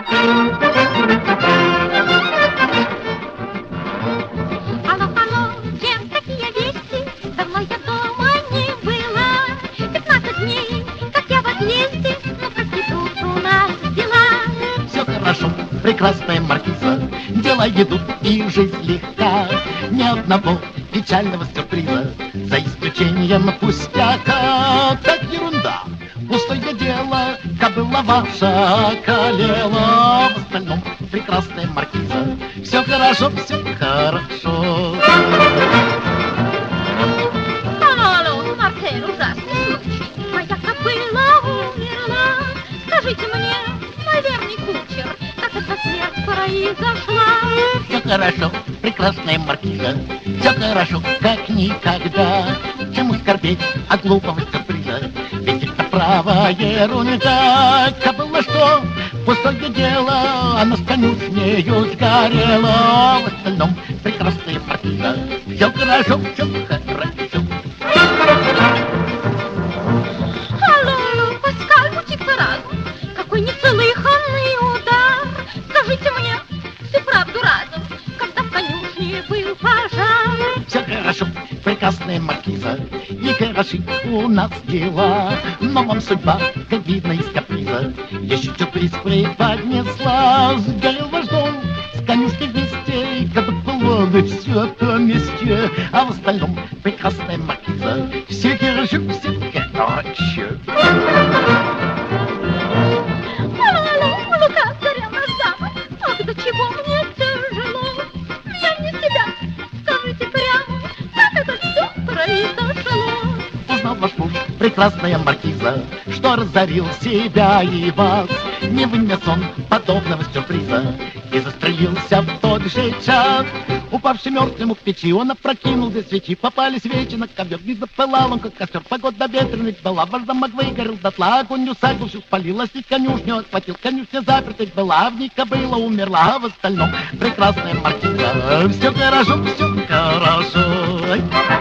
Алло, алло, чем такие вести? Давно я дома не была. 15 дней, как я в отъезде, но прости, тут у нас дела. Все хорошо, прекрасная маркиза, дела идут и жизнь легка. Ни одного печального сюрприза, за исключением пустяка. Так ерунда, пустое дело, кобыла ваша околела. В остальном прекрасная маркиза, все хорошо, все хорошо. Алло, Марсель, ужасный случай. Моя кобыла умерла. Скажите мне, мой верный кучер, как эта смерть произошла? Все хорошо, прекрасная маркиза, все хорошо, как никогда. Чему скорбеть от глупого сюрприза, ведь это право ерунда. Кобыла что, пустое дело, она с конюшнею сгорела. В остальном прекрасная маркиза, все хорошо, все хорошо. Алло, Паскаль, будьте разум. Какой неслыханный удар. Скажите мне всю правду разом, когда в конюшне был пожар. Все хорошо, прекрасная маркиза, и хороши у нас дела. Но вам судьба, как видно из каприза, еще сюрприз преподнесла. Сгорел ваш дом, с конюшни вместе, когда полно все это вместе. А в остальном прекрасная маркиза, все хорошо, все хорошо. Алло, как горел наш замок. Ах, до чего мне тяжело. Я не себя, скажите прямо, как это все произошло. Узнал ваш муж, прекрасная маркиза, что разорил себя и вас. Не вынес он подобного сюрприза и застрелился в тот же час. Упавший мертвым к печи, он опрокинул две свечи. Попали свечи на ковер, не запылал он, как костер. Погода ветреных была, ваш замок выгорел дотла. Огонь усадьбу всю спалил, и конюшню отхватил. Конюшня запертых была, в ней кобыла умерла. А в остальном прекрасная маркиза, все хорошо, все хорошо.